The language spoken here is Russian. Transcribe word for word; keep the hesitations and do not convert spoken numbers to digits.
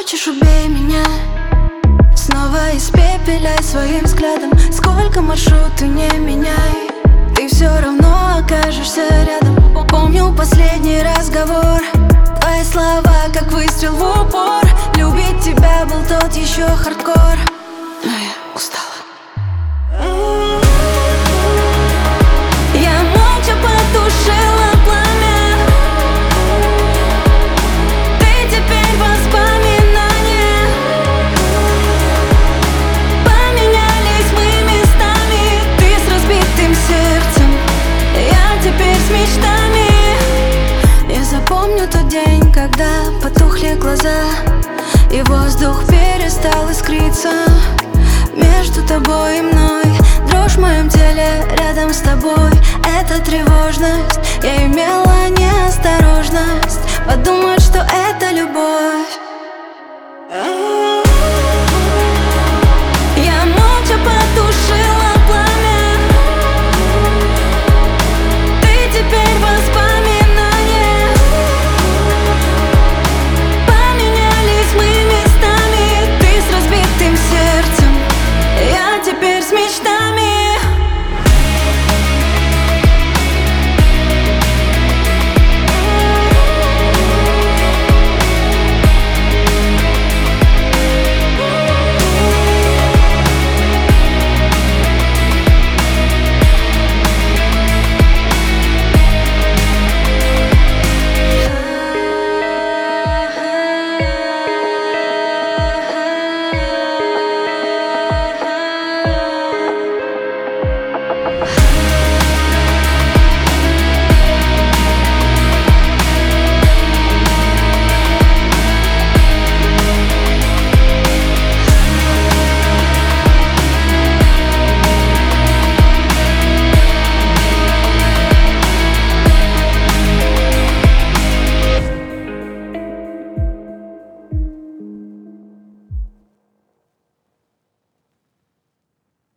Хочешь, убей меня, снова испепеляй своим взглядом. Сколько маршрут ты не меняй, ты все равно окажешься рядом. Помню последний разговор, твои слова как выстрел в упор. Любить тебя был тот еще хардкор, но я устала. Я молча потушила пламя, ты теперь воспоминание. Поменялись мы местами, ты с разбитым сердцем, я теперь с мечтами. Я запомню тот день, когда потухли глаза и воздух перестал искриться. Между тобой и мной дрожь в моем теле, рядом с тобой эта тревожность.